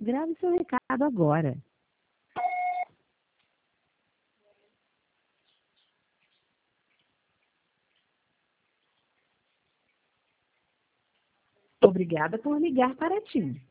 Grave seu recado agora. Obrigada por ligar para TIM.